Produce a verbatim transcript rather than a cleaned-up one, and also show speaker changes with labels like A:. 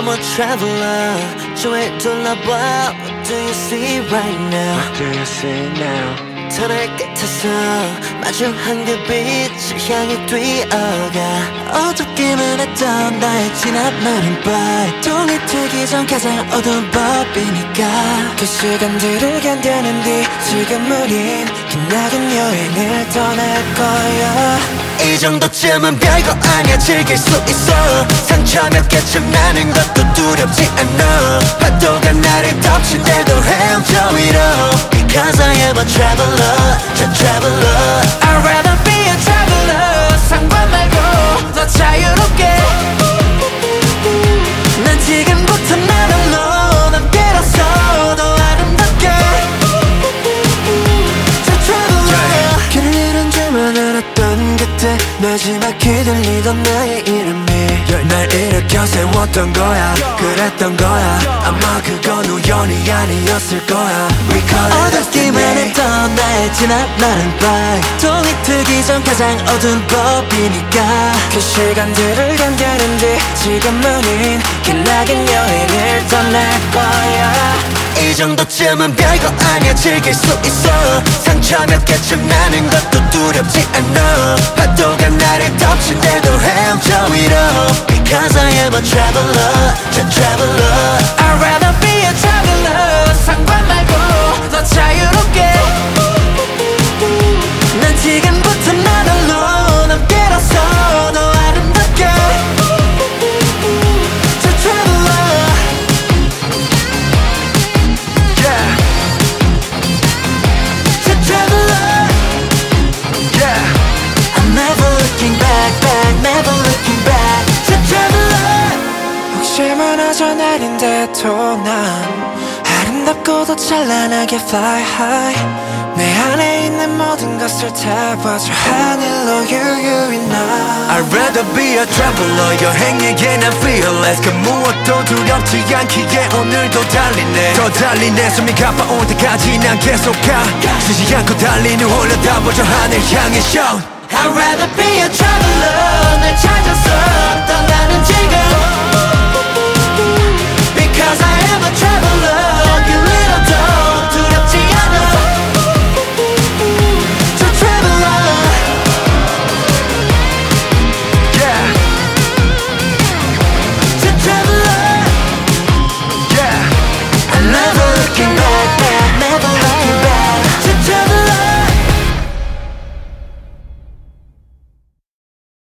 A: I'm a traveler. 주위를 둘러봐. What do you see right now?
B: What do you see now?
A: 터널 끝에서 마주한 그 빛을 향해 뛰어가. 어둡기만 했던 나의 지난날은 밤 동이 트기 전 가장 어두운 법이니까 그 시간들을 견뎌낸 뒤 지금 우린 기나긴 여행을 떠날 거야. 이 정도쯤은 별거 아니야. 즐길 수 있어. 상처 몇 개쯤 나는 것도 두렵지 않아. 파도가 나를 덮칠 때도 헤엄쳐 위로. Because I am a traveler, a traveler. I'd rather be a traveler. 상관 말고 더 자유롭게. 난 지금부터 나를로 남겨서 더 아름답게. A traveler. 길을 잃은 줄만 알았던 그때 마지막에 들리던 나의 이름이 날 일으켜 세웠던 거야. 그랬던 거야. 아마 그건 우연이 아니었을 거야. We call it 어둡기만 했던 나의 지난 날은 밤 동이 트기 전 가장 어두운 법이니까 그 시간들을 견뎌낸 뒤 지금 우린 기나긴 여행을 떠날 거야. 이 정도쯤은 별거 아니야. 즐길 수 있어. 상처 몇 개쯤 나는 것도 두렵지 않아. 파도가 나를 덮칠 때도 헤엄쳐 위로. Because I am a traveler, a traveler. I'd rather be a traveler. 상관 말고 더 자유롭게. 난 지금부터 나날로 남겨서 더 아름답게. A traveler. Yeah. A traveler. Yeah. I'm never looking back, back, never looking back. 혹시 무너져 내린데도 난 아름답고도 찬란하게 fly high. 내 안에 있는 모든 것을 태워줘 하늘로 유유히 나. I'd rather be a traveler. 여행에게 난 fearless. 그 무엇도 두렵지 않기에 오늘도 달리네. 더 달리네. 숨이 가빠올 때까지 난 계속 가. 쉬지 않고 달리는 올려다보죠 하늘 향해 show. I'd rather be a traveler. 날 찾아서